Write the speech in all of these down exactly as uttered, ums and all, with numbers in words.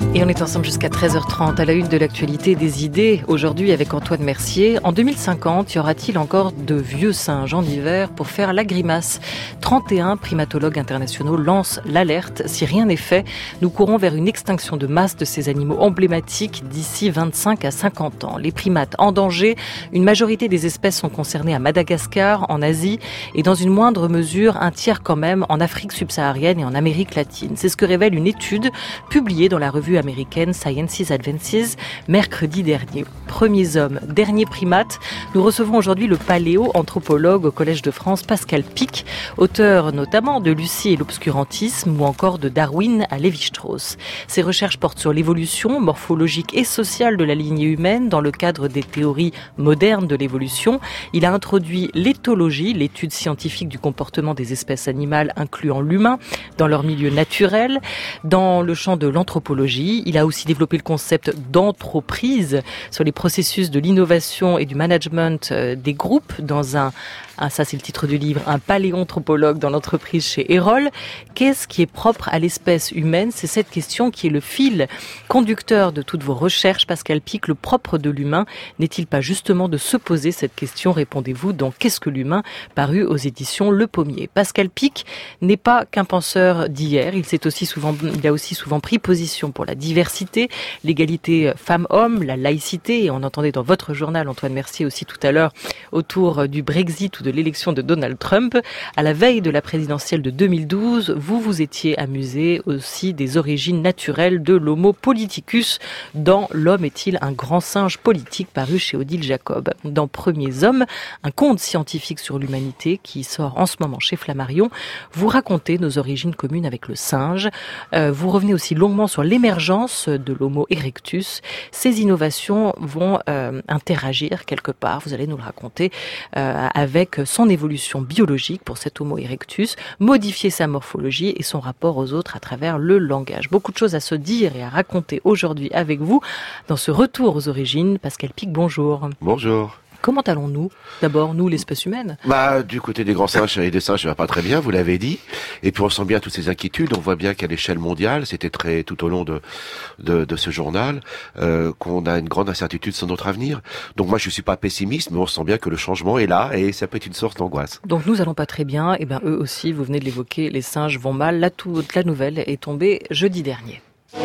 Et on est ensemble jusqu'à treize heures trente à la une de l'actualité des idées. Aujourd'hui avec Antoine Mercier. En deux mille cinquante, y aura-t-il encore de vieux singes en hiver pour faire la grimace ? trente et un primatologues internationaux lancent l'alerte. Si rien n'est fait, nous courons vers une extinction de masse de ces animaux emblématiques d'ici vingt-cinq à cinquante ans. Les primates en danger, une majorité des espèces sont concernées à Madagascar, en Asie et dans une moindre mesure, un tiers quand même en Afrique subsaharienne et en Amérique latine. C'est ce que révèle une étude publiée dans la revue américaine Sciences Advances mercredi dernier. Premiers hommes, derniers primates. Nous recevons aujourd'hui le paléo-anthropologue au Collège de France Pascal Pic, auteur notamment de Lucie et l'obscurantisme ou encore de Darwin à Lévi-Strauss. Ses recherches portent sur l'évolution morphologique et sociale de la lignée humaine dans le cadre des théories modernes de l'évolution. Il a introduit l'éthologie, l'étude scientifique du comportement des espèces animales incluant l'humain dans leur milieu naturel. Dans le champ de l'anthropologie, il a aussi développé le concept d'entreprise sur les processus de l'innovation et du management des groupes dans un, un ça c'est le titre du livre, un paléanthropologue dans l'entreprise chez Erol. Qu'est-ce qui est propre à l'espèce humaine ? C'est cette question qui est le fil conducteur de toutes vos recherches. Pascal Pic, le propre de l'humain n'est-il pas justement de se poser cette question ? Répondez-vous dans Qu'est-ce que l'humain ? Paru aux éditions Le Pommier. Pascal Pic n'est pas qu'un penseur d'hier. Il s'est aussi souvent, il a aussi souvent pris position pour la diversité, l'égalité femmes-hommes, la laïcité. Et on entendait dans votre journal, Antoine Mercier, aussi tout à l'heure, autour du Brexit ou de l'élection de Donald Trump. À la veille de la présidentielle de deux mille douze, vous vous étiez amusé aussi des origines naturelles de l'Homo politicus dans L'homme est-il un grand singe politique, paru chez Odile Jacob. Dans Premiers hommes, un conte scientifique sur l'humanité qui sort en ce moment chez Flammarion, vous racontez nos origines communes avec le singe. Euh, vous revenez aussi longuement sur l'émergence de l'Homo erectus. Ces innovations vont euh, interagir quelque part, vous allez nous le raconter, euh, avec son évolution biologique pour cet Homo erectus, modifier sa morphologie et son rapport aux autres à travers le langage. Beaucoup de choses à se dire et à raconter aujourd'hui avec vous dans ce retour aux origines. Pascal Pic, bonjour. Bonjour. Comment allons-nous ? D'abord, nous, l'espèce humaine. Bah, du côté des grands singes et des singes, ça va pas très bien, vous l'avez dit. Et puis on sent bien toutes ces inquiétudes. On voit bien qu'à l'échelle mondiale, c'était très tout au long de de, de ce journal, euh, qu'on a une grande incertitude sur notre avenir. Donc moi, je suis pas pessimiste, mais on sent bien que le changement est là et ça peut être une source d'angoisse. Donc nous allons pas très bien. Et ben eux aussi, vous venez de l'évoquer, les singes vont mal. La toute la nouvelle est tombée jeudi dernier.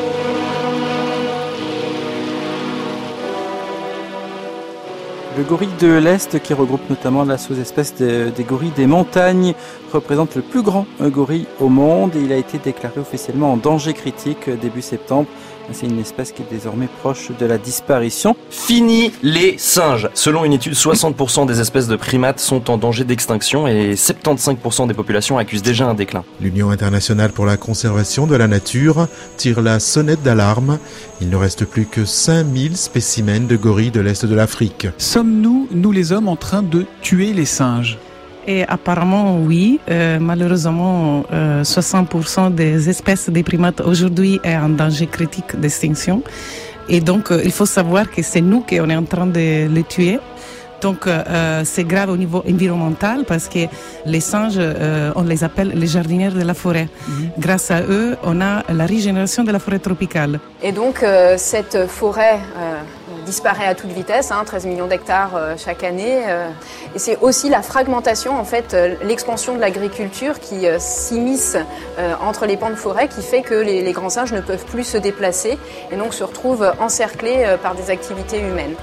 Le gorille de l'Est, qui regroupe notamment la sous-espèce de, des gorilles des montagnes, représente le plus grand gorille au monde et il a été déclaré officiellement en danger critique début septembre. C'est une espèce qui est désormais proche de la disparition. Fini les singes. Selon une étude, soixante pour cent des espèces de primates sont en danger d'extinction et soixante-quinze pour cent des populations accusent déjà un déclin. L'Union internationale pour la conservation de la nature tire la sonnette d'alarme. Il ne reste plus que cinq mille spécimens de gorilles de l'Est de l'Afrique. Sommes-nous, nous les hommes, en train de tuer les singes ? Et apparemment, oui. Euh, malheureusement, euh, soixante pour cent des espèces des primates aujourd'hui est en danger critique d'extinction. Et donc, euh, il faut savoir que c'est nous qui on est en train de les tuer. Donc, euh, c'est grave au niveau environnemental parce que les singes, euh, on les appelle les jardinières de la forêt. Mmh. Grâce à eux, on a la régénération de la forêt tropicale. Et donc, euh, cette forêt euh, disparaît à toute vitesse, hein, treize millions d'hectares euh, chaque année. Euh, et c'est aussi la fragmentation, en fait, euh, l'expansion de l'agriculture qui euh, s'immisce euh, entre les pans de forêt qui fait que les, les grands singes ne peuvent plus se déplacer et donc se retrouvent encerclés euh, par des activités humaines.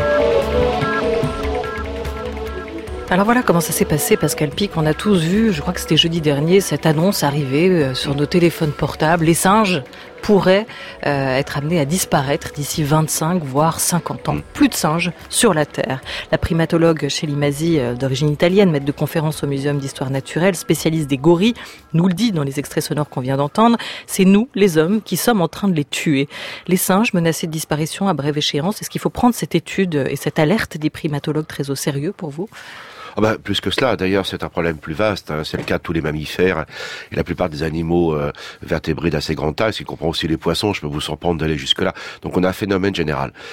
Alors voilà comment ça s'est passé, Pascal Pic. On a tous vu, je crois que c'était jeudi dernier, cette annonce arriver sur nos téléphones portables. Les singes pourraient euh, être amenés à disparaître d'ici vingt-cinq, voire cinquante ans. Plus de singes sur la Terre. La primatologue Shelley Masi, euh, d'origine italienne, maître de conférence au Muséum d'histoire naturelle, spécialiste des gorilles, nous le dit dans les extraits sonores qu'on vient d'entendre. C'est nous, les hommes, qui sommes en train de les tuer. Les singes menacés de disparition à brève échéance. Est-ce qu'il faut prendre cette étude et cette alerte des primatologues très au sérieux pour vous ? Ah bah, plus que cela, d'ailleurs, c'est un problème plus vaste. Hein. C'est le cas de tous les mammifères et la plupart des animaux euh, vertébrés d'assez grande taille, ce qui comprend aussi les poissons. Je peux vous surprendre d'aller jusque-là. Donc on a un phénomène général.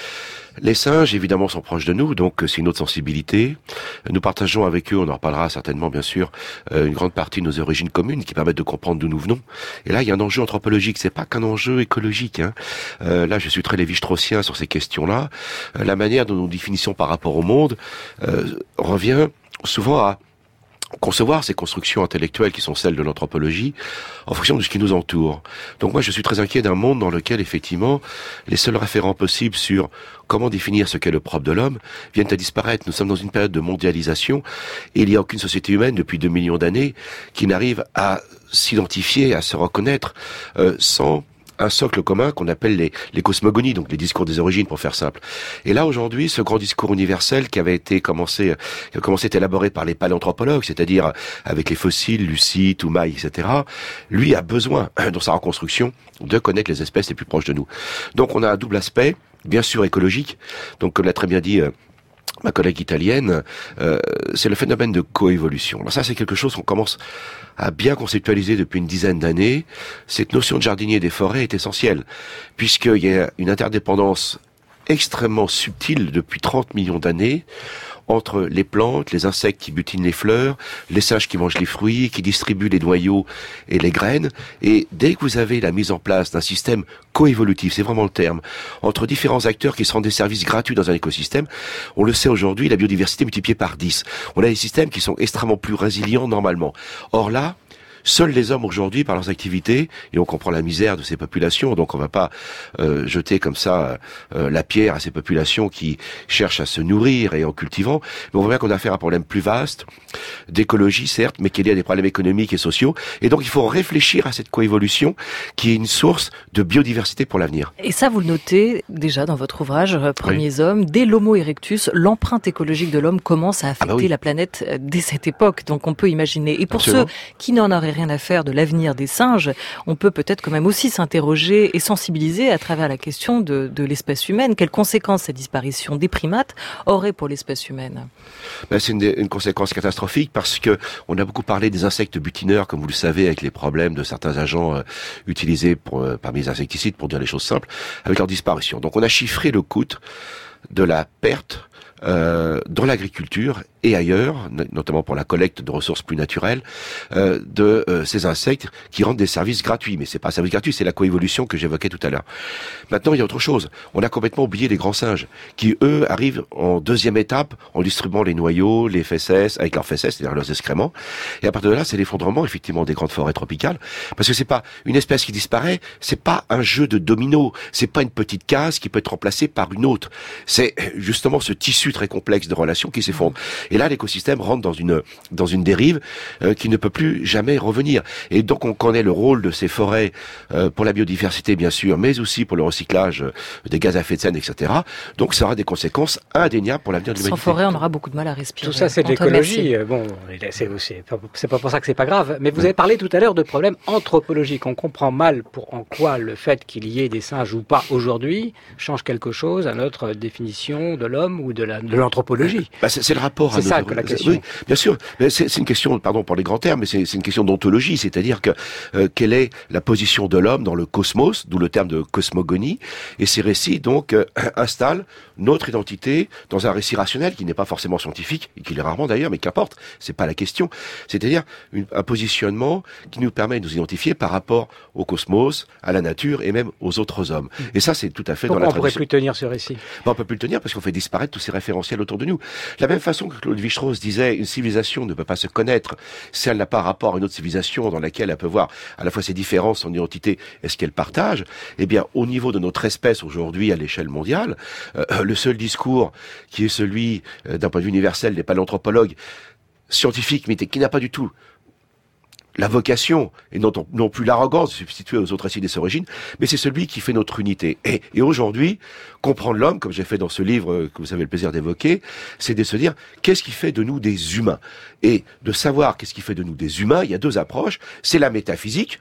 Les singes, évidemment, sont proches de nous, donc c'est une autre sensibilité. Nous partageons avec eux, on en reparlera certainement, bien sûr, une grande partie de nos origines communes qui permettent de comprendre d'où nous venons. Et là, il y a un enjeu anthropologique, c'est pas qu'un enjeu écologique. Hein. Euh, là, je suis très lévi-straussien sur ces questions-là. Euh, la manière dont nous définissons par rapport au monde euh, revient souvent à concevoir ces constructions intellectuelles qui sont celles de l'anthropologie en fonction de ce qui nous entoure. Donc moi je suis très inquiet d'un monde dans lequel effectivement les seuls référents possibles sur comment définir ce qu'est le propre de l'homme viennent à disparaître. Nous sommes dans une période de mondialisation et il n'y a aucune société humaine depuis deux millions d'années qui n'arrive à s'identifier, à se reconnaître euh, sans un socle commun qu'on appelle les, les cosmogonies, donc les discours des origines pour faire simple. Et là aujourd'hui, ce grand discours universel qui avait été commencé, qui a commencé à être élaboré par les paléanthropologues, c'est-à-dire avec les fossiles, Lucie, Toumaï, et cetera, lui a besoin, dans sa reconstruction, de connaître les espèces les plus proches de nous. Donc on a un double aspect, bien sûr écologique, donc comme l'a très bien dit euh, ma collègue italienne, euh, c'est le phénomène de coévolution. Alors ça, c'est quelque chose qu'on commence à bien conceptualiser depuis une dizaine d'années. Cette notion de jardinier des forêts est essentielle, puisqu'il y a une interdépendance extrêmement subtile depuis trente millions d'années entre les plantes, les insectes qui butinent les fleurs, les singes qui mangent les fruits, qui distribuent les noyaux et les graines. Et dès que vous avez la mise en place d'un système coévolutif, c'est vraiment le terme, entre différents acteurs qui se rendent des services gratuits dans un écosystème, on le sait aujourd'hui, la biodiversité multipliée par dix. On a des systèmes qui sont extrêmement plus résilients normalement. Or là, seuls les hommes aujourd'hui, par leurs activités, et on comprend la misère de ces populations, donc on va pas euh, jeter comme ça euh, la pierre à ces populations qui cherchent à se nourrir et en cultivant, mais on voit bien qu'on a affaire à un problème plus vaste, d'écologie certes, mais qui est lié à des problèmes économiques et sociaux, et donc il faut réfléchir à cette coévolution qui est une source de biodiversité pour l'avenir. Et ça, vous le notez déjà dans votre ouvrage « Premiers oui. hommes ». Dès l'Homo erectus, l'empreinte écologique de l'homme commence à affecter ah bah oui. la planète dès cette époque, donc on peut imaginer. Et pour Absolument. Ceux qui n'en auraient rien à faire de l'avenir des singes, on peut peut-être quand même aussi s'interroger et sensibiliser à travers la question de, de l'espèce humaine. Quelles conséquences cette disparition des primates aurait pour l'espèce humaine ? Ben, c'est une, une conséquence catastrophique parce que on a beaucoup parlé des insectes butineurs, comme vous le savez, avec les problèmes de certains agents euh, utilisés pour, euh, parmi les insecticides, pour dire les choses simples, avec leur disparition. Donc on a chiffré le coût de la perte Euh, dans l'agriculture et ailleurs, notamment pour la collecte de ressources plus naturelles, euh, de euh, ces insectes qui rendent des services gratuits. Mais c'est pas un service gratuit, c'est la coévolution que j'évoquais tout à l'heure. Maintenant, il y a autre chose. On a complètement oublié les grands singes, qui eux arrivent en deuxième étape en distribuant les noyaux, les fesses, avec leurs fesses, c'est-à-dire leurs excréments. Et à partir de là, c'est l'effondrement effectivement des grandes forêts tropicales, parce que c'est pas une espèce qui disparaît, c'est pas un jeu de domino, c'est pas une petite case qui peut être remplacée par une autre. C'est justement ce tissu très complexe de relations qui s'effondrent. Et là, l'écosystème rentre dans une dans une dérive euh, qui ne peut plus jamais revenir. Et donc, on connaît le rôle de ces forêts euh, pour la biodiversité, bien sûr, mais aussi pour le recyclage euh, des gaz à effet de serre, et cetera. Donc, ça aura des conséquences indéniables pour l'avenir de l'humanité. Sans forêt, on aura beaucoup de mal à respirer. Tout ça, c'est de l'écologie. Bon, c'est, c'est, pas, c'est pas pour ça que c'est pas grave. Mais vous avez parlé tout à l'heure de problèmes anthropologiques. On comprend mal pour en quoi le fait qu'il y ait des singes ou pas aujourd'hui change quelque chose à notre définition de l'homme ou de, la, de l'anthropologie. Bah c'est, c'est le rapport. C'est à ça nos... que la question. Oui, bien sûr. Mais c'est, c'est une question, pardon pour les grands termes, mais c'est, c'est une question d'ontologie, c'est-à-dire que euh, quelle est la position de l'homme dans le cosmos, d'où le terme de cosmogonie, et ces récits donc euh, installent notre identité dans un récit rationnel qui n'est pas forcément scientifique, et qui l'est rarement d'ailleurs, mais qu'importe, c'est pas la question. C'est-à-dire une, un positionnement qui nous permet de nous identifier par rapport au cosmos, à la nature et même aux autres hommes. Et ça, c'est tout à fait Pourquoi dans la on tradition. pourrait plus tenir ce récit? Ben, on peut plus le tenir parce qu'on fait disparaître tous ces référentiels autour de nous. De la même façon que Claude Lévi-Strauss disait, une civilisation ne peut pas se connaître si elle n'a pas rapport à une autre civilisation dans laquelle elle peut voir à la fois ses différences, son identité et ce qu'elle partage. Eh bien, au niveau de notre espèce aujourd'hui à l'échelle mondiale, euh, le seul discours qui est celui euh, d'un point de vue universel des paléanthropologues scientifiques, mais qui n'a pas du tout la vocation, et non, non plus l'arrogance de substituer aux autres récits des origines, mais c'est celui qui fait notre unité. Et, et aujourd'hui, comprendre l'homme, comme j'ai fait dans ce livre que vous avez le plaisir d'évoquer, c'est de se dire, qu'est-ce qui fait de nous des humains? Et de savoir qu'est-ce qui fait de nous des humains, il y a deux approches. C'est la métaphysique,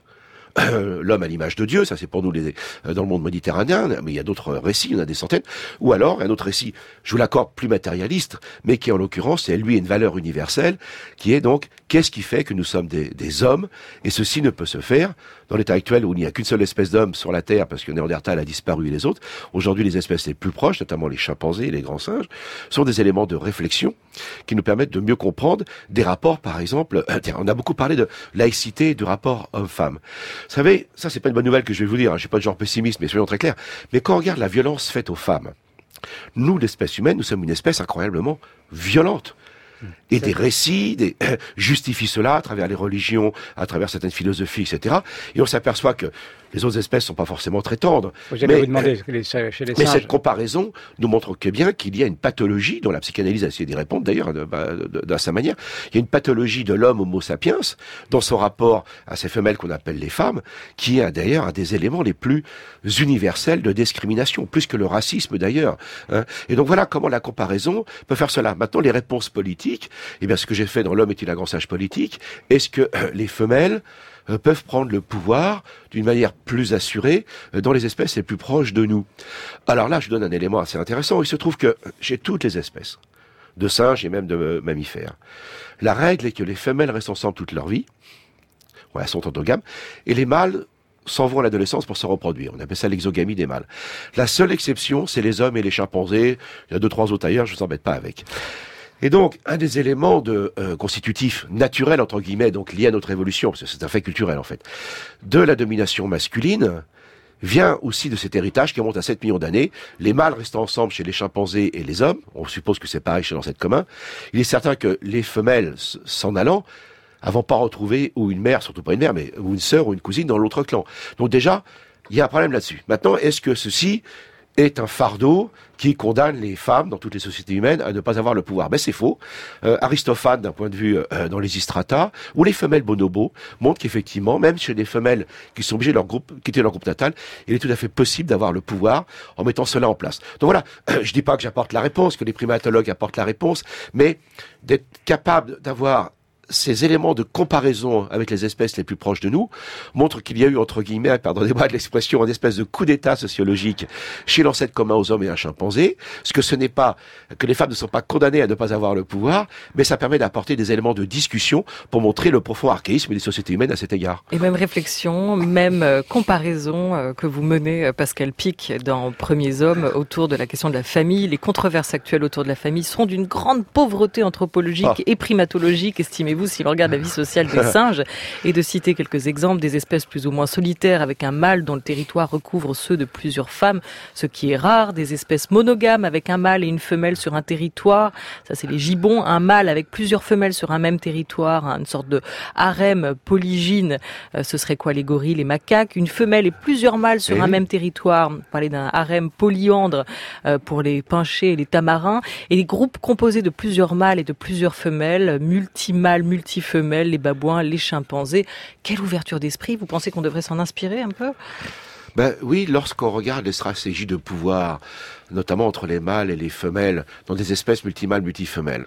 euh, l'homme à l'image de Dieu, ça c'est pour nous les, euh, dans le monde méditerranéen, mais il y a d'autres récits, il y en a des centaines, ou alors un autre récit, je vous l'accorde, plus matérialiste, mais qui en l'occurrence, c'est lui une valeur universelle, qui est donc, qu'est-ce qui fait que nous sommes des, des hommes, et ceci ne peut se faire dans l'état actuel où il n'y a qu'une seule espèce d'homme sur la Terre, parce que Néandertal a disparu et les autres. Aujourd'hui, les espèces les plus proches, notamment les chimpanzés et les grands singes, sont des éléments de réflexion qui nous permettent de mieux comprendre des rapports, par exemple, euh, tiens, on a beaucoup parlé de laïcité, du rapport homme-femme. Vous savez, ça c'est pas une bonne nouvelle que je vais vous dire, hein, je suis pas de genre pessimiste, mais soyons très clairs, mais quand on regarde la violence faite aux femmes, nous, l'espèce humaine, nous sommes une espèce incroyablement violente. Et des récits des, euh, justifient cela à travers les religions, à travers certaines philosophies, et cetera. Et on s'aperçoit que les autres espèces sont pas forcément très tendres. J'allais mais, vous demander, euh, les, chez les mais singes. cette comparaison nous montre que bien qu'il y a une pathologie, dont la psychanalyse a essayé d'y répondre d'ailleurs, de, de, de, de sa manière. Il y a une pathologie de l'homme homo sapiens, dans son rapport à ces femelles qu'on appelle les femmes, qui est d'ailleurs un des éléments les plus universels de discrimination, plus que le racisme d'ailleurs. Hein. Et donc voilà comment la comparaison peut faire cela. Maintenant, les réponses politiques, eh bien ce que j'ai fait dans L'homme est-il un grand sage politique, est-ce que euh, les femelles euh, peuvent prendre le pouvoir d'une manière plus assurée euh, dans les espèces les plus proches de nous? Alors là, je donne un élément assez intéressant. Il se trouve que chez toutes les espèces, de singes et même de euh, mammifères, la règle est que les femelles restent ensemble toute leur vie, ouais, elles sont endogames, et les mâles s'en vont à l'adolescence pour se reproduire. On appelle ça l'exogamie des mâles. La seule exception, c'est les hommes et les chimpanzés. Il y a deux, trois autres ailleurs, je ne vous embête pas avec. Et donc, un des éléments de euh, constitutifs naturels, entre guillemets, donc liés à notre évolution, parce que c'est un fait culturel en fait, de la domination masculine, vient aussi de cet héritage qui remonte à sept millions d'années. Les mâles restant ensemble chez les chimpanzés et les hommes, on suppose que c'est pareil chez l'ancêtre commun, il est certain que les femelles s'en allant, avant pas retrouver ou une mère, surtout pas une mère, mais ou une sœur ou une cousine dans l'autre clan. Donc déjà, il y a un problème là-dessus. Maintenant, est-ce que ceci est un fardeau qui condamne les femmes dans toutes les sociétés humaines à ne pas avoir le pouvoir? Ben c'est faux. Euh, Aristophane, d'un point de vue euh, dans les Istrata, où les femelles bonobos montrent qu'effectivement, même chez des femelles qui sont obligées de leur groupe, quitter leur groupe natal, il est tout à fait possible d'avoir le pouvoir en mettant cela en place. Donc voilà, euh, je dis pas que j'apporte la réponse, que les primatologues apportent la réponse, mais d'être capable d'avoir ces éléments de comparaison avec les espèces les plus proches de nous montrent qu'il y a eu, entre guillemets, pardonnez-moi de l'expression, une espèce de coup d'état sociologique chez l'ancêtre commun aux hommes et à un chimpanzé, ce que ce n'est pas, que les femmes ne sont pas condamnées à ne pas avoir le pouvoir, mais ça permet d'apporter des éléments de discussion pour montrer le profond archaïsme des sociétés humaines à cet égard. Et même réflexion, même euh, comparaison euh, que vous menez, euh, Pascal Pic, dans Premiers Hommes, autour de la question de la famille. Les controverses actuelles autour de la famille sont d'une grande pauvreté anthropologique ah. et primatologique, estimez-vous, si l'on regarde la vie sociale des singes, et de citer quelques exemples des espèces plus ou moins solitaires avec un mâle dont le territoire recouvre ceux de plusieurs femmes, ce qui est rare, des espèces monogames avec un mâle et une femelle sur un territoire, ça c'est les gibbons, un mâle avec plusieurs femelles sur un même territoire, une sorte de harem polygyne, euh, ce serait quoi les gorilles, les macaques, une femelle et plusieurs mâles sur et un oui. même territoire, on parlait d'un harem polyandre euh, pour les pinchers et les tamarins, et les groupes composés de plusieurs mâles et de plusieurs femelles, multi-mâles, multi-femelles, les babouins, les chimpanzés. Quelle ouverture d'esprit, vous pensez qu'on devrait s'en inspirer un peu ? Ben oui, lorsqu'on regarde les stratégies de pouvoir, notamment entre les mâles et les femelles, dans des espèces multimâles, multifemelles.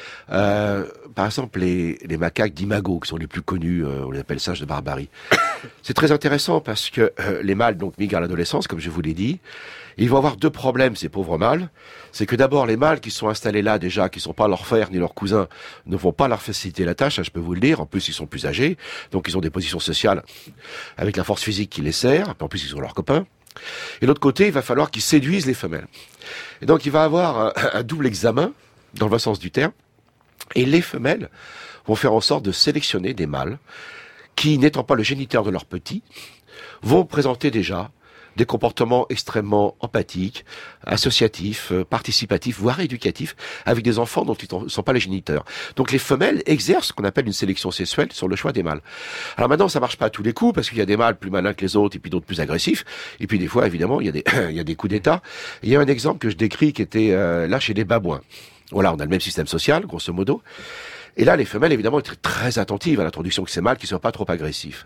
Euh, par exemple, les, les macaques d'imago, qui sont les plus connus, euh, on les appelle singes de barbarie. C'est très intéressant parce que euh, les mâles donc migrent à l'adolescence, comme je vous l'ai dit. Ils vont avoir deux problèmes, ces pauvres mâles. C'est que d'abord, les mâles qui sont installés là déjà, qui ne sont pas leurs frères ni leurs cousins, ne vont pas leur faciliter la tâche, ça, je peux vous le dire. En plus, ils sont plus âgés, donc ils ont des positions sociales avec la force physique qui les sert. En plus, ils ont leurs copains. Et de l'autre côté, il va falloir qu'ils séduisent les femelles. Et donc, il va avoir un, un double examen, dans le bon sens du terme. Et les femelles vont faire en sorte de sélectionner des mâles qui, n'étant pas le géniteur de leurs petits, vont présenter déjà des comportements extrêmement empathiques, associatifs, euh, participatifs, voire éducatifs, avec des enfants dont ils ne sont pas les géniteurs. Donc les femelles exercent ce qu'on appelle une sélection sexuelle sur le choix des mâles. Alors maintenant, ça marche pas à tous les coups, parce qu'il y a des mâles plus malins que les autres, et puis d'autres plus agressifs, et puis des fois, évidemment, il y a des, il y a des coups d'état. Il y a un exemple que je décris qui était euh, là chez les babouins. Voilà, on a le même système social, grosso modo. Et là, les femelles, évidemment, étaient très attentives à l'introduction de ces mâles qui ne soient pas trop agressifs.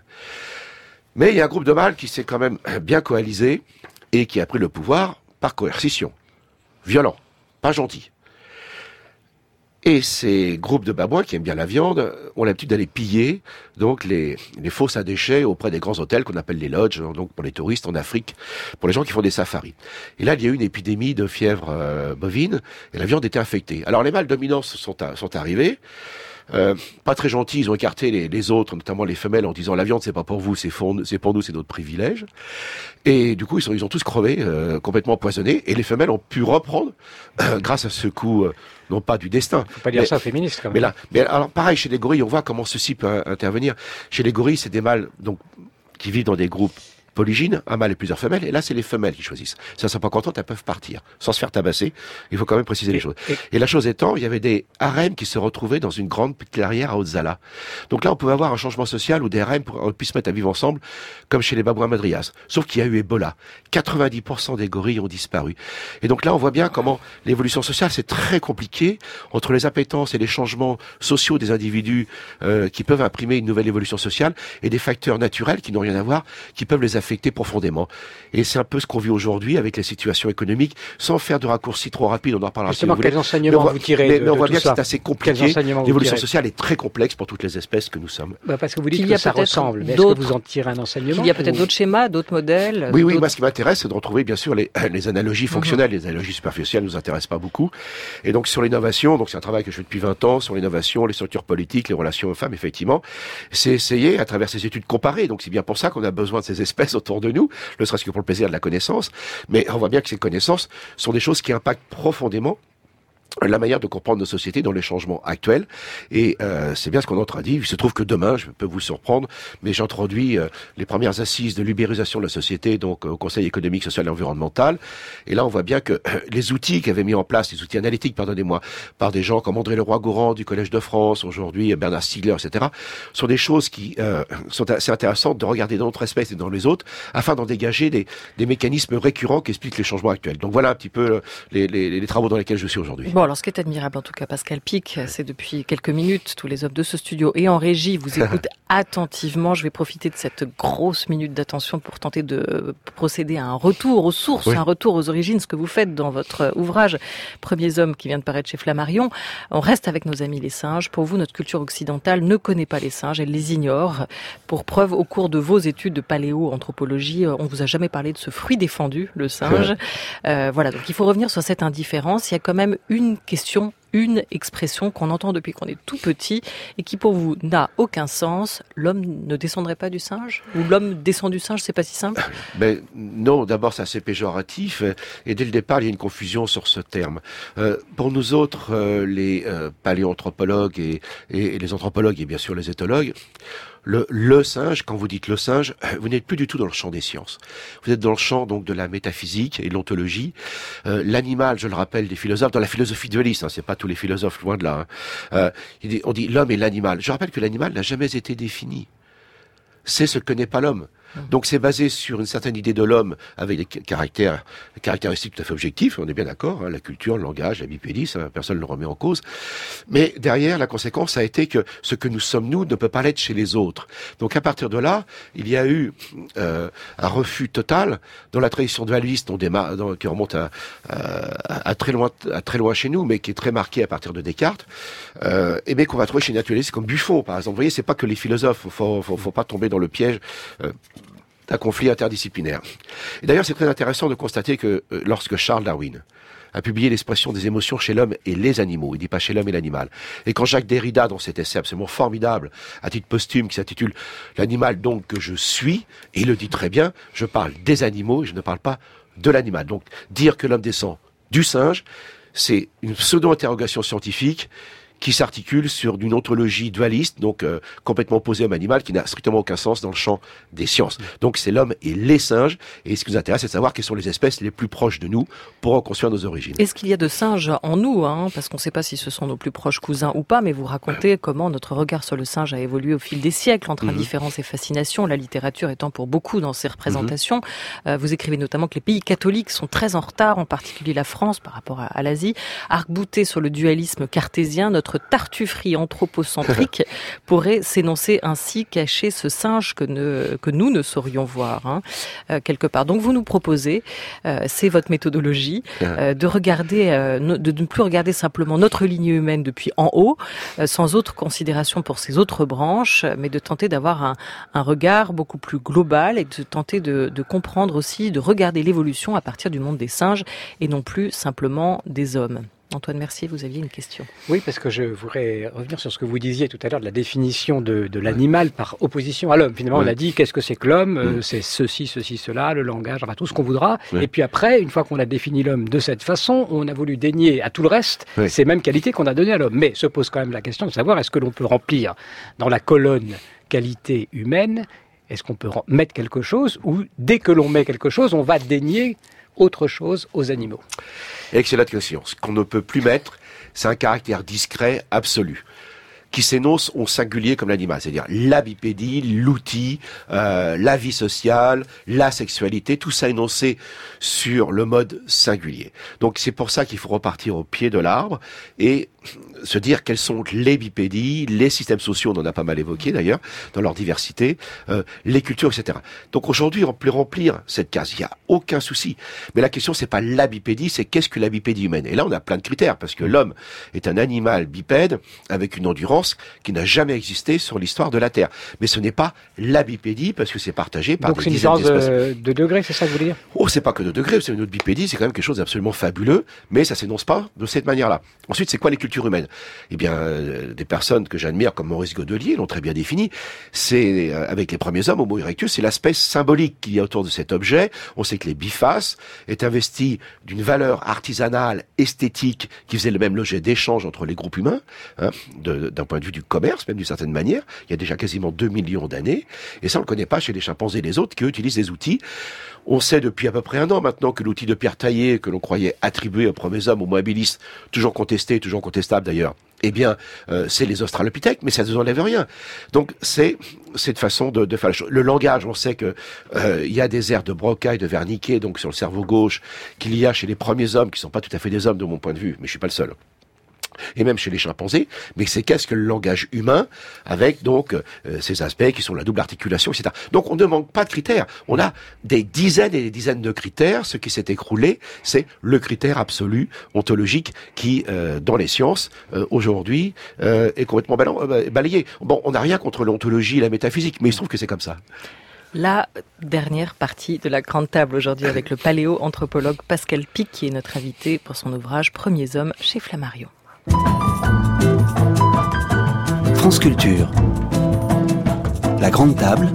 Mais il y a un groupe de mâles qui s'est quand même bien coalisé et qui a pris le pouvoir par coercition. Violent, pas gentil. Et ces groupes de babouins qui aiment bien la viande ont l'habitude d'aller piller donc les, les fosses à déchets auprès des grands hôtels qu'on appelle les lodges, donc pour les touristes en Afrique, pour les gens qui font des safaris. Et là, il y a eu une épidémie de fièvre euh, bovine et la viande était infectée. Alors les mâles dominants sont, à, sont arrivés. Euh, pas très gentils, ils ont écarté les, les autres, notamment les femelles, en disant la viande c'est pas pour vous, c'est pour, c'est pour nous, c'est notre privilège. Et du coup ils, sont, ils ont tous crevé, euh, complètement empoisonnés, et les femelles ont pu reprendre euh, grâce à ce coup, euh, non pas du destin. Faut pas dire mais, ça aux féministes quand même. Mais là, mais alors pareil chez les gorilles, on voit comment ceci peut intervenir. Chez les gorilles, c'est des mâles donc qui vivent dans des groupes polygynes, un mâle et plusieurs femelles, et là c'est les femelles qui choisissent. Si elles sont pas contentes, elles peuvent partir, sans se faire tabasser. Il faut quand même préciser et, les choses. Et, et la chose étant, il y avait des harems qui se retrouvaient dans une grande clairière à Haute-Zala. Donc là, on pouvait avoir un changement social où des harems puissent se mettre à vivre ensemble, comme chez les babouins madrias. Sauf qu'il y a eu Ebola. quatre-vingt-dix pour cent des gorilles ont disparu. Et donc là, on voit bien comment l'évolution sociale, c'est très compliqué, entre les appétences et les changements sociaux des individus euh, qui peuvent imprimer une nouvelle évolution sociale, et des facteurs naturels qui n'ont rien à voir, qui peuvent les affecter affecté profondément. Et c'est un peu ce qu'on vit aujourd'hui avec la situation économique, sans faire de raccourcis trop rapides, on en parlera si vous voulez. Quels enseignements voit, vous tirez mais, de, mais on de voit tout bien ça. que c'est assez compliqué. L'évolution sociale est très complexe pour toutes les espèces que nous sommes. Bah parce que vous dites qu'il que ça ressemble. Mais est-ce que vous en tirez un enseignement? Il y a peut-être ou... d'autres schémas, d'autres modèles. Oui, oui. Moi, ce qui m'intéresse, c'est de retrouver bien sûr les, les analogies fonctionnelles. Mm-hmm. Les analogies superficielles nous intéressent pas beaucoup. Et donc sur l'innovation, donc c'est un travail que je fais depuis vingt ans sur l'innovation, les structures politiques, les relations hommes-femmes. Effectivement, c'est essayer à travers ces études comparées. Donc c'est bien pour ça qu'on a besoin de ces espèces autour de nous, ne serait-ce que pour le plaisir de la connaissance, mais on voit bien que ces connaissances sont des choses qui impactent profondément la manière de comprendre nos sociétés dans les changements actuels. Et euh, c'est bien ce qu'on a dit. Il se trouve que demain, je peux vous surprendre, mais j'introduis euh, les premières assises de l'ubérisation de la société, donc euh, au Conseil économique, social et environnemental. Et là, on voit bien que euh, les outils qu'avaient mis en place, les outils analytiques, pardonnez-moi, par des gens comme André Leroy-Gourand du Collège de France, aujourd'hui Bernard Stiegler, et cetera, sont des choses qui euh, sont assez intéressantes de regarder dans notre espèce et dans les autres, afin d'en dégager des, des mécanismes récurrents qui expliquent les changements actuels. Donc voilà un petit peu les, les, les travaux dans lesquels je suis aujourd'hui. Bon, alors ce qui est admirable en tout cas, Pascal Pic, c'est depuis quelques minutes, tous les hommes de ce studio et en régie vous écoutent attentivement. Je vais profiter de cette grosse minute d'attention pour tenter de procéder à un retour aux sources, oui. un retour aux origines, ce que vous faites dans votre ouvrage Premiers hommes qui vient de paraître chez Flammarion. On reste avec nos amis les singes. Pour vous, notre culture occidentale ne connaît pas les singes, elle les ignore. Pour preuve, au cours de vos études de paléo-anthropologie, on vous a jamais parlé de ce fruit défendu, le singe. euh, voilà, donc il faut revenir sur cette indifférence. Il y a quand même une question, une expression qu'on entend depuis qu'on est tout petit et qui pour vous n'a aucun sens. L'homme ne descendrait pas du singe? Ou l'homme descend du singe, c'est pas si simple? Ben, non, d'abord c'est assez péjoratif et dès le départ il y a une confusion sur ce terme. Euh, pour nous autres, euh, les euh, paléoanthropologues et, et, et les anthropologues et bien sûr les éthologues, Le, le singe, quand vous dites le singe, vous n'êtes plus du tout dans le champ des sciences. Vous êtes dans le champ donc de la métaphysique et de l'ontologie. Euh, l'animal, je le rappelle, des philosophes, dans la philosophie dualiste, hein, c'est pas tous les philosophes, loin de là. Hein. Euh, il dit, on dit l'homme et l'animal. Je rappelle que l'animal n'a jamais été défini. C'est ce que n'est pas l'homme. Donc c'est basé sur une certaine idée de l'homme avec des caractères, des caractéristiques tout à fait objectives, on est bien d'accord, hein, la culture, le langage, la bipédie, ça, personne ne le remet en cause. Mais derrière, la conséquence a été que ce que nous sommes nous ne peut pas l'être chez les autres. Donc à partir de là, il y a eu euh, un refus total dans la tradition dualiste on démarre, dans, qui remonte à, à, à, très loin, à très loin chez nous, mais qui est très marquée à partir de Descartes, euh, et bien qu'on va trouver chez les naturalistes comme Buffon, par exemple. Vous voyez, c'est pas que les philosophes, faut, faut, faut pas tomber dans le piège euh, d'un conflit interdisciplinaire. Et d'ailleurs, c'est très intéressant de constater que euh, lorsque Charles Darwin a publié l'expression des émotions chez l'homme et les animaux, il dit pas chez l'homme et l'animal, et quand Jacques Derrida, dans cet essai absolument formidable, à titre posthume, qui s'intitule « L'animal donc que je suis », et il le dit très bien, je parle des animaux et je ne parle pas de l'animal. Donc, dire que l'homme descend du singe, c'est une pseudo-interrogation scientifique qui s'articule sur une ontologie dualiste, donc euh, complètement opposée à l'homme animal, qui n'a strictement aucun sens dans le champ des sciences. Donc c'est l'homme et les singes, et ce qui nous intéresse, c'est de savoir quelles sont les espèces les plus proches de nous pour reconstruire nos origines. Est-ce qu'il y a de singes en nous, hein, parce qu'on ne sait pas si ce sont nos plus proches cousins ou pas, mais vous racontez comment notre regard sur le singe a évolué au fil des siècles, entre mm-hmm. indifférence et fascination, la littérature étant pour beaucoup dans ses représentations. Mm-hmm. Euh, vous écrivez notamment que les pays catholiques sont très en retard, en particulier la France par rapport à, à l'Asie. Arc-bouté sur le dualisme cartésien, notre votre tartufferie anthropocentrique pourrait s'énoncer ainsi, cacher ce singe que, ne, que nous ne saurions voir, hein, euh, quelque part. Donc vous nous proposez, euh, c'est votre méthodologie, euh, de regarder, euh, de ne plus regarder simplement notre lignée humaine depuis en haut, euh, sans autre considération pour ses autres branches, mais de tenter d'avoir un, un regard beaucoup plus global et de tenter de, de comprendre aussi, de regarder l'évolution à partir du monde des singes et non plus simplement des hommes. Antoine Mercier, vous aviez une question. Oui, parce que je voudrais revenir sur ce que vous disiez tout à l'heure de la définition de, de l'animal par opposition à l'homme. Finalement, oui. On a dit qu'est-ce que c'est que l'homme, mmh. euh, c'est ceci, ceci, cela, le langage, enfin tout ce qu'on voudra. Oui. Et puis après, une fois qu'on a défini l'homme de cette façon, on a voulu dénier à tout le reste oui. ces mêmes qualités qu'on a données à l'homme. Mais se pose quand même la question de savoir est-ce que l'on peut remplir dans la colonne qualité humaine, est-ce qu'on peut mettre quelque chose ou dès que l'on met quelque chose, on va dénier autre chose aux animaux? Excellente question. Ce qu'on ne peut plus mettre, c'est un caractère discret absolu, qui s'énonce au singulier comme l'animal, c'est-à-dire la bipédie, l'outil, euh, la vie sociale, la sexualité, tout ça énoncé sur le mode singulier. Donc c'est pour ça qu'il faut repartir au pied de l'arbre et se dire quelles sont les bipédies, les systèmes sociaux, on en a pas mal évoqué d'ailleurs, dans leur diversité, euh, les cultures, et cetera. Donc aujourd'hui, on peut remplir cette case, il n'y a aucun souci. Mais la question, c'est pas la bipédie, c'est qu'est-ce que la bipédie humaine? Et là, on a plein de critères, parce que l'homme est un animal bipède avec une endurance qui n'a jamais existé sur l'histoire de la Terre. Mais ce n'est pas la bipédie, parce que c'est partagé par Donc des dizaines d'espèces. Donc c'est une différence de, de degrés, c'est ça que vous voulez dire? Oh, c'est pas que de degrés, c'est une autre bipédie, c'est quand même quelque chose d'absolument fabuleux, mais ça s'énonce pas de cette manière-là. Ensuite, c'est quoi les cultures humaines? Eh bien, euh, des personnes que j'admire comme Maurice Godelier l'ont très bien défini. C'est, euh, avec les premiers hommes, Homo erectus, c'est l'aspect symbolique qu'il y a autour de cet objet. On sait que les bifaces est investi d'une valeur artisanale, esthétique, qui faisait le même l'objet d'échange entre les groupes humains, hein, de, d'un point de vue du commerce, même d'une certaine manière. Il y a déjà quasiment deux millions d'années. Et ça, on ne le connaît pas chez les chimpanzés et les autres qui eux, utilisent des outils. On sait depuis à peu près un an maintenant que l'outil de pierre taillée que l'on croyait attribué aux premiers hommes, Homo habilis, toujours contesté, toujours contestable d'ailleurs, eh bien, euh, c'est les australopithèques, mais ça ne nous enlève rien. Donc, c'est cette façon de, de faire la chose. Le langage, on sait que euh, il y a des aires de Broca et de Wernicke, donc sur le cerveau gauche, qu'il y a chez les premiers hommes, qui sont pas tout à fait des hommes de mon point de vue, mais je suis pas le seul. Et même chez les chimpanzés, mais c'est qu'est-ce que le langage humain, avec donc euh, ces aspects qui sont la double articulation, et cetera. Donc on ne manque pas de critères. On a des dizaines et des dizaines de critères. Ce qui s'est écroulé, c'est le critère absolu ontologique qui, euh, dans les sciences, euh, aujourd'hui, euh, est complètement balayé. Bon, on n'a rien contre l'ontologie et la métaphysique, mais il se trouve que c'est comme ça. La dernière partie de la grande table aujourd'hui avec le paléo-anthropologue Pascal Pic, qui est notre invité pour son ouvrage Premiers hommes chez Flammarion. France Culture. La grande table.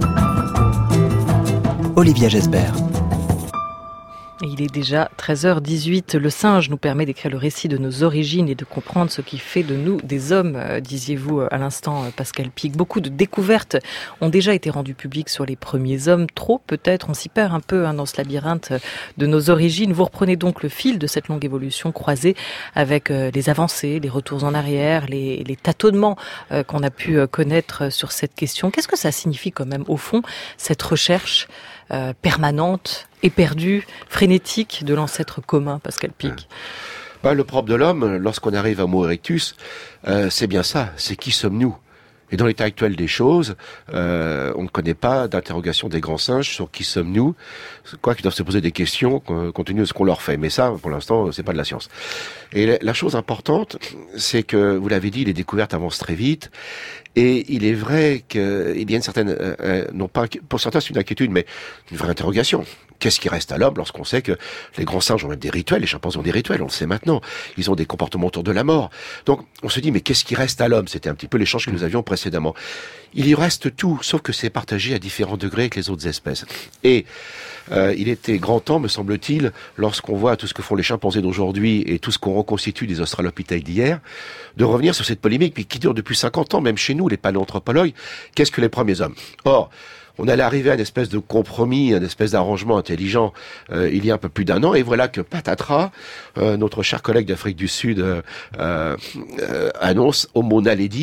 Olivia Gesbert. Il est déjà treize heures dix-huit. Le singe nous permet d'écrire le récit de nos origines et de comprendre ce qui fait de nous des hommes, disiez-vous à l'instant, Pascal Pic. Beaucoup de découvertes ont déjà été rendues publiques sur les premiers hommes. Trop, peut-être. On s'y perd un peu hein, dans ce labyrinthe de nos origines. Vous reprenez donc le fil de cette longue évolution croisée avec les avancées, les retours en arrière, les, les tâtonnements qu'on a pu connaître sur cette question. Qu'est-ce que ça signifie quand même, au fond, cette recherche Euh, permanente, éperdue, frénétique de l'ancêtre commun, Pascal Pic? Bah, le propre de l'homme, lorsqu'on arrive à Homo erectus, euh, c'est bien ça, c'est qui sommes-nous? Et dans l'état actuel des choses, euh, on ne connaît pas d'interrogation des grands singes sur qui sommes-nous, quoi qu'ils doivent se poser des questions compte tenu de ce qu'on leur fait. Mais ça, pour l'instant, c'est pas de la science. Et la chose importante, c'est que, vous l'avez dit, les découvertes avancent très vite. Et il est vrai qu'il y a une certaine, euh, euh, non pas, pour certains c'est une inquiétude, mais une vraie interrogation. Qu'est-ce qui reste à l'homme lorsqu'on sait que les grands singes ont même des rituels, les chimpanzés ont des rituels, on le sait maintenant. Ils ont des comportements autour de la mort. Donc, on se dit, mais qu'est-ce qui reste à l'homme? C'était un petit peu l'échange que nous avions précédemment. Il y reste tout, sauf que c'est partagé à différents degrés avec les autres espèces. Et euh, il était grand temps, me semble-t-il, lorsqu'on voit tout ce que font les chimpanzés d'aujourd'hui et tout ce qu'on reconstitue des australopithèques d'hier, de revenir sur cette polémique qui dure depuis cinquante ans, même chez nous, les paléanthropologues. Qu'est-ce que les premiers hommes? Or, on allait arriver à une espèce de compromis, une espèce d'arrangement intelligent euh, il y a un peu plus d'un an, et voilà que patatras, euh, notre cher collègue d'Afrique du Sud euh, euh, annonce Homo naledi,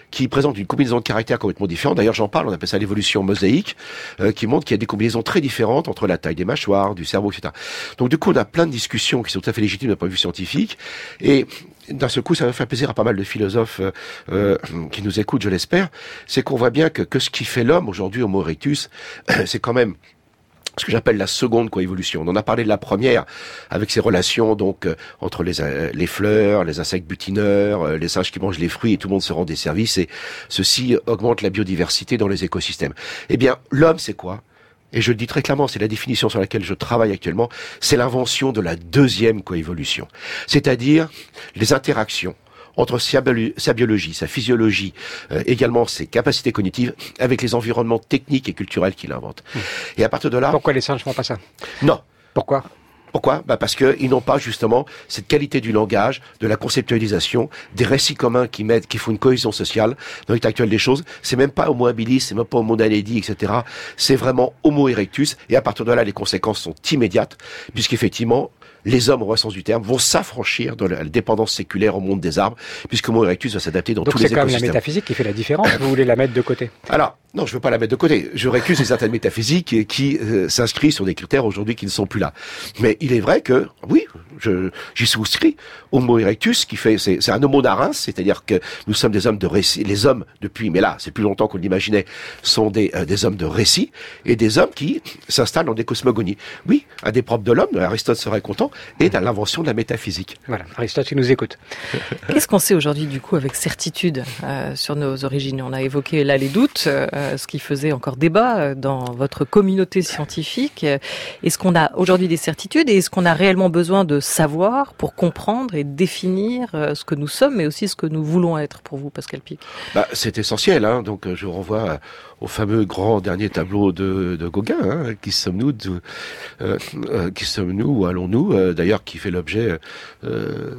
qui présentent une combinaison de caractères complètement différente. D'ailleurs, j'en parle, on appelle ça l'évolution mosaïque, euh, qui montre qu'il y a des combinaisons très différentes entre la taille des mâchoires, du cerveau, et cetera. Donc du coup, on a plein de discussions qui sont tout à fait légitimes d'un point de vue scientifique, et d'un seul coup, ça va faire plaisir à pas mal de philosophes euh, euh, qui nous écoutent, je l'espère, c'est qu'on voit bien que, que ce qui fait l'homme aujourd'hui, Homo erectus, c'est quand même ce que j'appelle la seconde coévolution. On en a parlé de la première, avec ses relations donc euh, entre les, euh, les fleurs, les insectes butineurs, euh, les singes qui mangent les fruits, et tout le monde se rend des services, et ceci augmente la biodiversité dans les écosystèmes. Eh bien, l'homme, c'est quoi ? Et je le dis très clairement, c'est la définition sur laquelle je travaille actuellement, c'est l'invention de la deuxième coévolution. C'est-à-dire les interactions entre sa, bio- sa biologie, sa physiologie, euh, également ses capacités cognitives, avec les environnements techniques et culturels qu'il invente. Mmh. Et à partir de là... Pourquoi les singes font pas ça ? Non. Pourquoi ? Pourquoi ? Bah parce qu'ils n'ont pas justement cette qualité du langage, de la conceptualisation, des récits communs qui mettent, qui font une cohésion sociale dans l'état actuel des choses. C'est même pas Homo habilis, c'est même pas Homo naledi, et cetera. C'est vraiment Homo erectus. Et à partir de là, les conséquences sont immédiates, puisqu'effectivement, les hommes, au vrai sens du terme, vont s'affranchir de la dépendance séculaire au monde des arbres, puisque Homo erectus va s'adapter dans Donc tous les écosystèmes. Donc c'est quand même la métaphysique qui fait la différence, vous voulez la mettre de côté ? Alors, non, je veux pas la mettre de côté. Je récuse une certaine métaphysique et qui euh, s'inscrit sur des critères aujourd'hui qui ne sont plus là. Mais il est vrai que, oui, je, j'y souscris. Homo erectus, qui fait, c'est, c'est un homo narins, c'est-à-dire que nous sommes des hommes de récit. Les hommes, depuis, mais là, c'est plus longtemps qu'on l'imaginait, sont des, euh, des hommes de récit et des hommes qui s'installent dans des cosmogonies. Oui, un des propres de l'homme, Aristote serait content, est dans l'invention de la métaphysique. Voilà, Aristote qui nous écoute. Qu'est-ce qu'on sait aujourd'hui, du coup, avec certitude euh, sur nos origines ? On a évoqué là les doutes, euh, ce qui faisait encore débat dans votre communauté scientifique. Est-ce qu'on a aujourd'hui des certitudes et est-ce qu'on a réellement besoin de savoir pour comprendre et définir ce que nous sommes, mais aussi ce que nous voulons être pour vous, Pascal Pic ? Bah, c'est essentiel, hein. Donc je renvoie au fameux grand dernier tableau de, de Gauguin, hein. Qui sommes-nous, de, euh, euh, qui sommes-nous, où allons-nous, euh, d'ailleurs qui fait l'objet euh,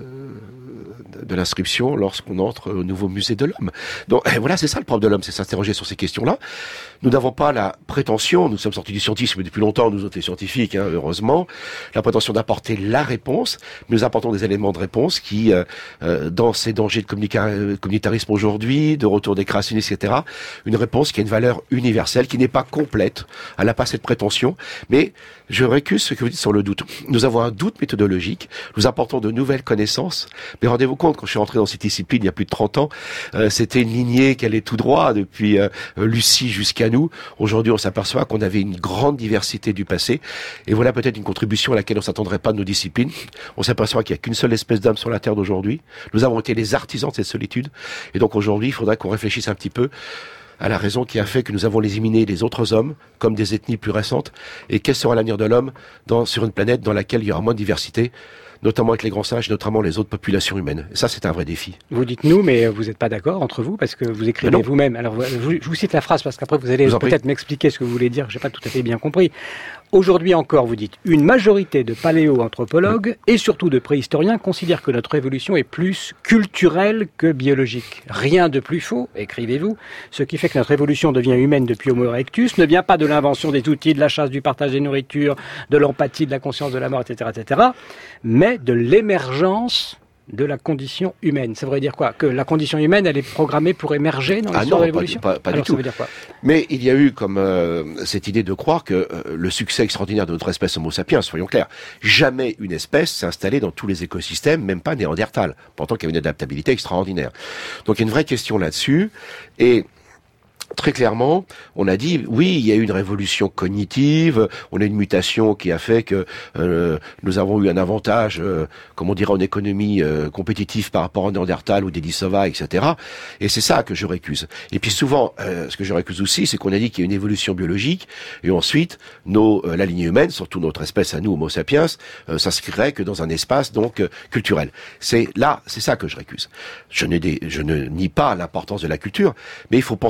de l'inscription lorsqu'on entre au nouveau musée de l'homme. Donc voilà, c'est ça le propre de l'homme, c'est s'interroger sur ces questions-là. Nous n'avons pas la prétention, nous sommes sortis du scientisme depuis longtemps, nous autres les scientifiques, hein, heureusement, la prétention d'apporter la réponse, mais nous apportons des éléments de réponse qui, euh, euh, dans ces dangers de communica- communautarisme aujourd'hui, de retour des créationnistes, et cetera, une réponse qui a une valeur universelle, qui n'est pas complète, elle n'a pas cette prétention, mais je récuse ce que vous dites sur le doute. Nous avons un doute méthodologique, nous apportons de nouvelles connaissances, mais rendez-vous compte, quand je suis entré dans cette discipline il y a plus de trente ans, euh, c'était une lignée qui allait tout droit, depuis euh, Lucie jusqu'à nous. Aujourd'hui, on s'aperçoit qu'on avait une grande diversité du passé, et voilà peut-être une contribution à laquelle on s'attendrait pas de nos disciplines. On s'aperçoit qu'il n'y a qu'une seule espèce d'homme sur la Terre d'aujourd'hui. Nous avons été les artisans de cette solitude, et donc aujourd'hui, il faudrait qu'on réfléchisse un petit peu à la raison qui a fait que nous avons éliminé les autres hommes, comme des ethnies plus récentes, et quel sera l'avenir de l'homme dans, sur une planète dans laquelle il y aura moins de diversité, notamment avec les grands singes, notamment les autres populations humaines. Et ça, c'est un vrai défi. Vous dites nous, mais vous n'êtes pas d'accord entre vous, parce que vous écrivez vous-même. Alors, je vous cite la phrase, parce qu'après, vous allez peut-être m'expliquer ce que vous voulez dire, je n'ai pas tout à fait bien compris. Aujourd'hui encore, vous dites, une majorité de paléo-anthropologues et surtout de préhistoriens considèrent que notre évolution est plus culturelle que biologique. Rien de plus faux, écrivez-vous. Ce qui fait que notre évolution devient humaine depuis Homo erectus ne vient pas de l'invention des outils, de la chasse, du partage des nourritures, de l'empathie, de la conscience de la mort, et cetera, et cetera, mais de l'émergence de la condition humaine. Ça voudrait dire quoi ? Que la condition humaine, elle est programmée pour émerger dans l'histoire ah de l'évolution ? Pas, pas, pas Alors, du tout. Ça veut dire quoi ? Mais il y a eu comme euh, cette idée de croire que euh, le succès extraordinaire de notre espèce Homo sapiens, soyons clairs, jamais une espèce s'est installée dans tous les écosystèmes, même pas Néandertal, pourtant qu'il y avait une adaptabilité extraordinaire. Donc il y a une vraie question là-dessus, et très clairement, on a dit, oui, il y a eu une révolution cognitive, on a une mutation qui a fait que euh, nous avons eu un avantage, euh, comme on dirait en économie, euh, compétitif par rapport à Néandertal ou Denisova, et cetera. Et c'est ça que je récuse. Et puis souvent, euh, ce que je récuse aussi, c'est qu'on a dit qu'il y a une évolution biologique, et ensuite, nos, euh, la lignée humaine, surtout notre espèce à nous, Homo sapiens, euh, s'inscrirait que dans un espace donc euh, culturel. C'est là, c'est ça que je récuse. Je ne, je ne nie pas l'importance de la culture, mais il faut penser à ça en termes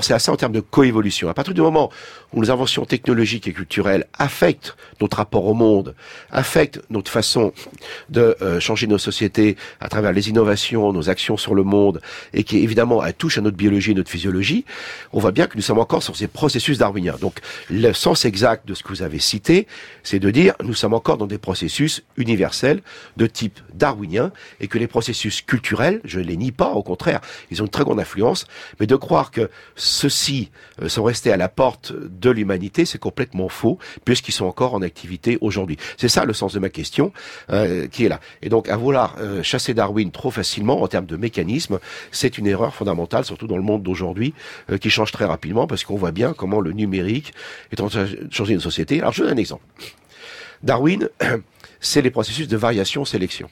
termes de coévolution. À partir du moment où nos inventions technologiques et culturelles affectent notre rapport au monde, affectent notre façon de euh, changer nos sociétés à travers les innovations, nos actions sur le monde, et qui évidemment touchent à notre biologie et notre physiologie, on voit bien que nous sommes encore sur ces processus darwiniens. Donc le sens exact de ce que vous avez cité, c'est de dire nous sommes encore dans des processus universels de type darwinien, et que les processus culturels, je ne les nie pas, au contraire, ils ont une très grande influence, mais de croire que ceux-ci euh, sont restés à la porte de l'humanité, c'est complètement faux, puisqu'ils sont encore en activité aujourd'hui. C'est ça le sens de ma question euh, qui est là. Et donc à vouloir euh, chasser Darwin trop facilement en termes de mécanisme, c'est une erreur fondamentale, surtout dans le monde d'aujourd'hui, euh, qui change très rapidement, parce qu'on voit bien comment le numérique est en train de changer une société. Alors je donne un exemple. Darwin, c'est les processus de variation-sélection.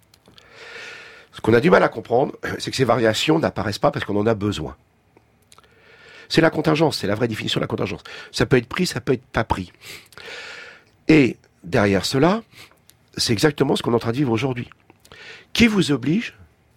Ce qu'on a du mal à comprendre, c'est que ces variations n'apparaissent pas parce qu'on en a besoin. C'est la contingence, c'est la vraie définition de la contingence. Ça peut être pris, ça peut être pas pris. Et derrière cela, c'est exactement ce qu'on est en train de vivre aujourd'hui. Qui vous oblige,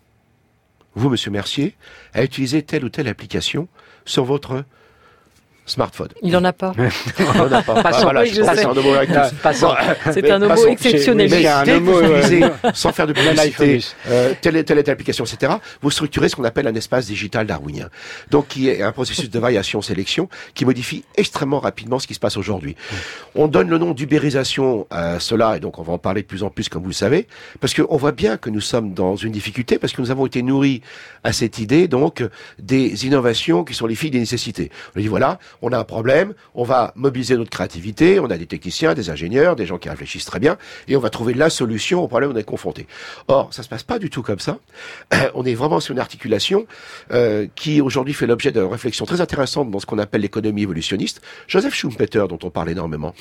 vous, monsieur Mercier, à utiliser telle ou telle application sur votre smartphone? Il n'en a pas. Il n'en a pas. Passons. Ah, voilà, je passe un homo erectus. Passons. C'est un homo exceptionnel. Mais un dès que homo, vous euh, utilisez, sans faire de publicité, l'iPhone. euh, telle et telle et telle application, et cetera, vous structurez ce qu'on appelle un espace digital darwinien. Donc, qui est un processus de variation-sélection qui modifie extrêmement rapidement ce qui se passe aujourd'hui. On donne le nom d'ubérisation à cela, et donc on va en parler de plus en plus, comme vous le savez, parce qu'on voit bien que nous sommes dans une difficulté, parce que nous avons été nourris à cette idée, donc, des innovations qui sont les filles des nécessités. On dit, voilà, on a un problème, on va mobiliser notre créativité, on a des techniciens, des ingénieurs, des gens qui réfléchissent très bien, et on va trouver la solution au problème où on est confronté. Or, ça se passe pas du tout comme ça. On est vraiment sur une articulation euh, qui aujourd'hui fait l'objet de réflexions très intéressantes dans ce qu'on appelle l'économie évolutionniste. Joseph Schumpeter, dont on parle énormément,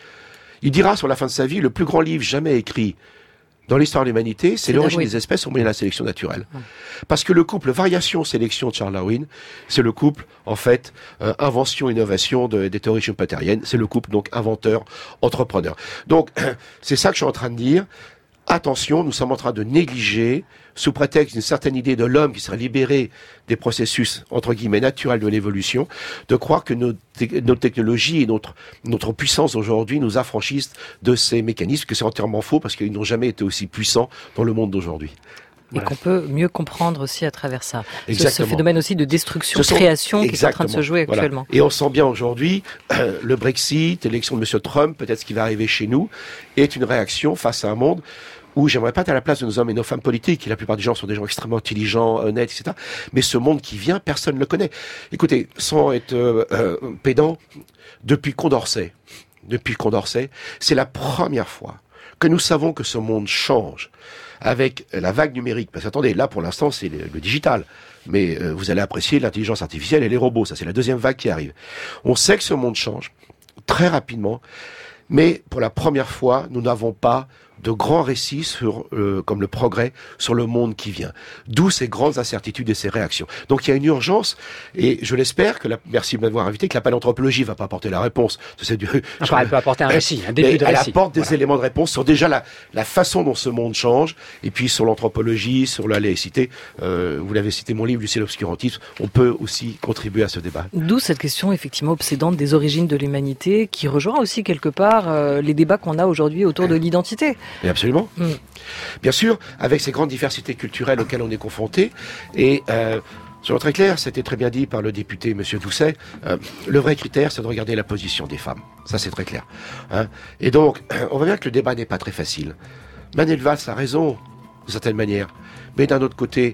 il dira sur la fin de sa vie, le plus grand livre jamais écrit dans l'histoire de l'humanité, c'est l'origine Darwin. des espèces au moyen de la sélection naturelle. Parce que le couple variation-sélection de Charles Darwin, c'est le couple, en fait, euh, invention-innovation de, des théories schumpeteriennes. C'est le couple, donc, inventeur-entrepreneur. Donc, c'est ça que je suis en train de dire. Attention, nous sommes en train de négliger, sous prétexte d'une certaine idée de l'homme qui serait libéré des processus, entre guillemets, naturels de l'évolution, de croire que nos, te- nos technologies et notre, notre puissance aujourd'hui nous affranchissent de ces mécanismes, que c'est entièrement faux parce qu'ils n'ont jamais été aussi puissants dans le monde d'aujourd'hui. Et Voilà. qu'on peut mieux comprendre aussi à travers ça. Ce, ce Exactement. phénomène aussi de Ce sont- destruction-création qui est en train de se Exactement. jouer Voilà. actuellement. Et on sent bien aujourd'hui, euh, le Brexit, l'élection de M. Trump, peut-être ce qui va arriver chez nous, est une réaction face à un monde où j'aimerais pas être à la place de nos hommes et nos femmes politiques, et la plupart des gens sont des gens extrêmement intelligents, honnêtes, et cetera. Mais ce monde qui vient, personne ne le connaît. Écoutez, sans être euh, euh, pédant, depuis Condorcet, depuis Condorcet, c'est la première fois que nous savons que ce monde change avec la vague numérique. Parce qu'attendez, là pour l'instant c'est le, le digital, mais euh, vous allez apprécier l'intelligence artificielle et les robots, ça c'est la deuxième vague qui arrive. On sait que ce monde change très rapidement, mais pour la première fois, nous n'avons pas de grands récits sur, euh, comme le progrès, sur le monde qui vient. D'où ces grandes incertitudes et ces réactions. Donc il y a une urgence, et je l'espère que la, merci de m'avoir invité, que la paléanthropologie va pas apporter la réponse. C'est du, Enfin, elle peut apporter un récit, un début mais de elle récit. apporte des Voilà. éléments de réponse sur déjà la, la façon dont ce monde change, et puis sur l'anthropologie, sur la laïcité. Euh, vous l'avez cité, mon livre, Lucien l'obscurantisme, on peut aussi contribuer à ce débat. D'où cette question effectivement obsédante des origines de l'humanité, qui rejoint aussi quelque part euh, les débats qu'on a aujourd'hui autour de l'identité. Et absolument. Mm. Bien sûr, avec ces grandes diversités culturelles auxquelles on est confronté, et euh, soyons très clairs, c'était très bien dit par le député Monsieur Doucet, euh, le vrai critère, c'est de regarder la position des femmes. Ça, c'est très clair. Hein. Et donc, on voit bien que le débat n'est pas très facile. Manuel Valls a raison, d'une certaine manière, mais d'un autre côté,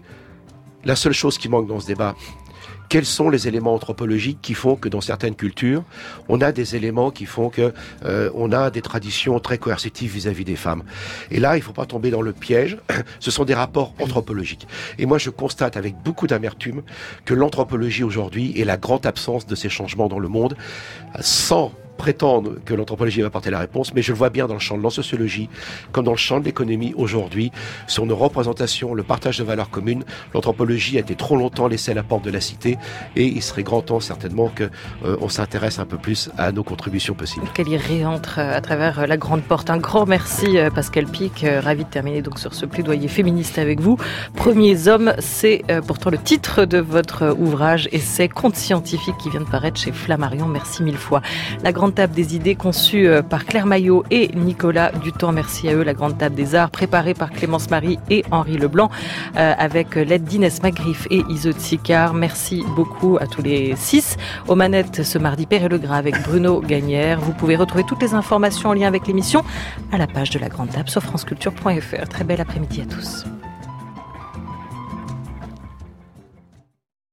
la seule chose qui manque dans ce débat, quels sont les éléments anthropologiques qui font que dans certaines cultures, on a des éléments qui font que euh, on a des traditions très coercitives vis-à-vis des femmes. Et là, il ne faut pas tomber dans le piège. Ce sont des rapports anthropologiques. Et moi, je constate avec beaucoup d'amertume que l'anthropologie aujourd'hui est la grande absence de ces changements dans le monde, sans prétendre que l'anthropologie va apporter la réponse, mais je le vois bien dans le champ de la sociologie, comme dans le champ de l'économie aujourd'hui, sur nos représentations, le partage de valeurs communes. L'anthropologie a été trop longtemps laissée à la porte de la cité, et il serait grand temps certainement que euh, on s'intéresse un peu plus à nos contributions possibles. Qu'elle y réentre à travers la grande porte. Un grand merci Pascal Pic, ravi de terminer donc sur ce plaidoyer féministe avec vous. Premiers hommes, c'est pourtant le titre de votre ouvrage, essai Contes scientifiques qui vient de paraître chez Flammarion. Merci mille fois. La grande table des idées conçue par Claire Maillot et Nicolas Dutemps. Merci à eux. La grande table des arts préparée par Clémence Marie et Henri Leblanc euh, avec l'aide d'Inès Magrif et Iso Tsikar. Merci beaucoup à tous les six. Aux manettes ce mardi, Père et Legras avec Bruno Gagnère. Vous pouvez retrouver toutes les informations en lien avec l'émission à la page de la grande table sur franceculture point f r. Très bel après-midi à tous.